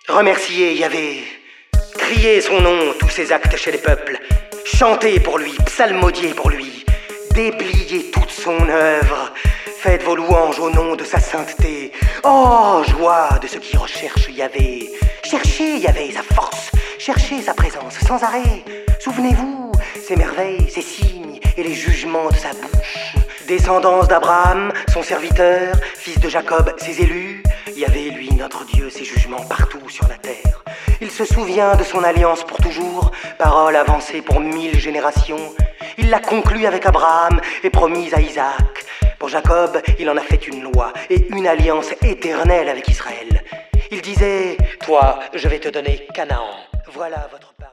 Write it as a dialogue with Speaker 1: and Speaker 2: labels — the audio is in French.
Speaker 1: Remerciez Yahvé, criez son nom, tous ses actes chez les peuples, chantez pour lui, psalmodiez pour lui, dépliez toute son œuvre, faites vos louanges au nom de sa sainteté. Oh, joie de ceux qui recherchent Yahvé. Cherchez Yahvé, sa force, cherchez sa présence sans arrêt. Souvenez-vous, ses merveilles, ses signes et les jugements de sa bouche. Descendance d'Abraham, son serviteur, fils de Jacob, ses élus. Yahvé, lui, notre Dieu, ses jugements partout sur la terre. Il se souvient de son alliance pour toujours, parole avancée pour 1000 générations. Il l'a conclue avec Abraham et promise à Isaac. Pour Jacob, il en a fait une loi et une alliance éternelle avec Israël. Il disait: toi, je vais te donner Canaan. Voilà votre part.